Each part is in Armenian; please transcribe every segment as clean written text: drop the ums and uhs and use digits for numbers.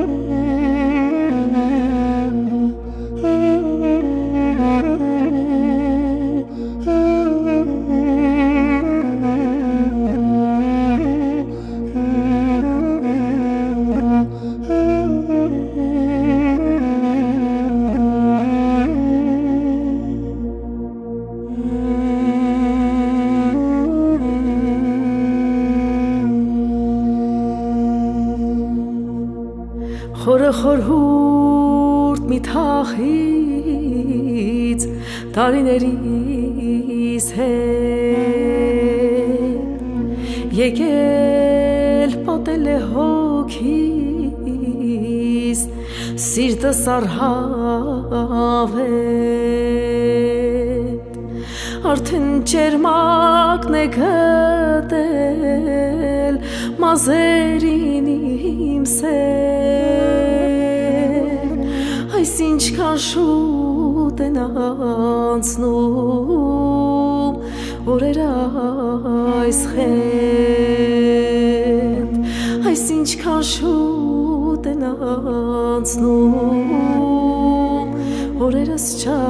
Խորհուրդ մի թախից տարիներիս հետ եկել պատել է հոգիս սիրտս արհավետ արդեն ճերմակն է գտել մազերին իմ Այս ինչքան շուտ են անցնում օրերը այս խենդ Այս ինչքան շուտ են անցնում օրերս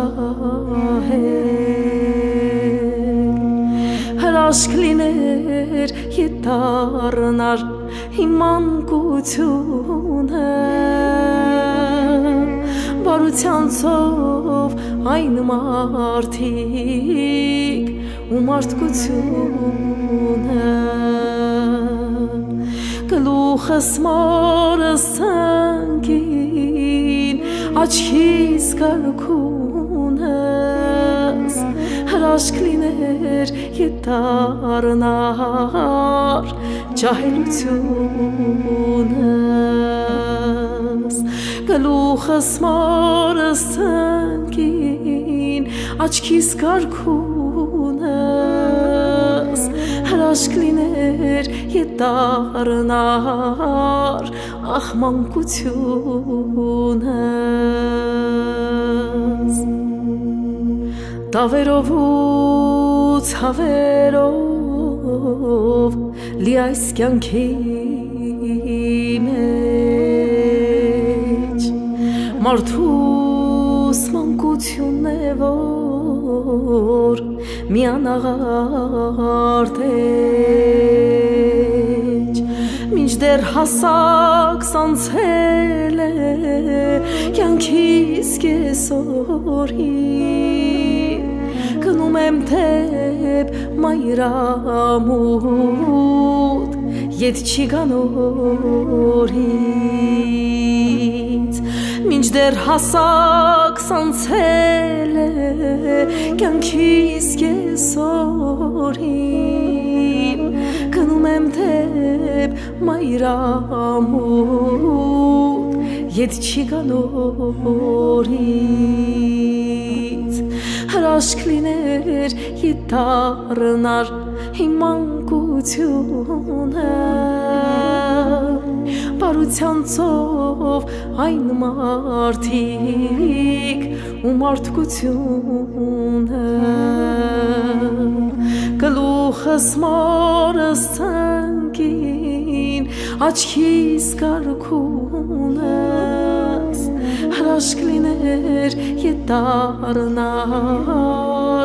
չահել Հրաշք լիներ ետ դառնար իմ մանկությունը Բարության ցով այն մարդիկ ու մարդկությունը գլուխս մորս ցանկին աչքիս կրքունս հրաշք լիներ ետ դառնար ջահելությունս Գլուխս մորս ցանկին աչքիս կարգունս հրաշք լիներ ետ դառնար ախ մանկությունս Տավերով ու ցավերով լի այս կյանքի Մարդուս մանկությունն է, որ միանաղարդ էջ Մինչդեռ հասակս անցել է կյանքիս կեսօրին Գնում եմ թեպ մայրամուտ, ետ չի գանորից Մինչդեռ հասակս անցել է կյանքիս կեսօրին Գնում եմ թեպ մայրամուտ, ետ չի գանորից Հրաշք լիներ ետ դառնար իմ մանկությունը Բարության ցով այն մարդիկ ու մարդկությունը Գլուխս մորս ցանկին աչքիս կարգունս Հրաշք լիներ ետ դառնար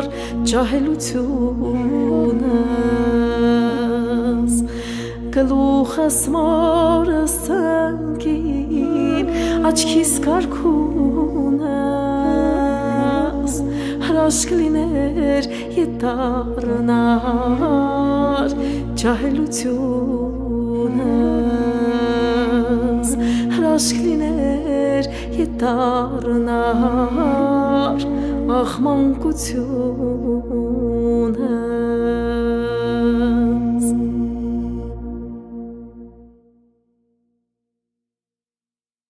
ջահելությունս Գլուխս մորս ցանկին աչքիս կարգունս Հրաշք լիներ ետ դառնար ջահելությունս Հրաշք լիներ ետ դառնար ախ մանկություն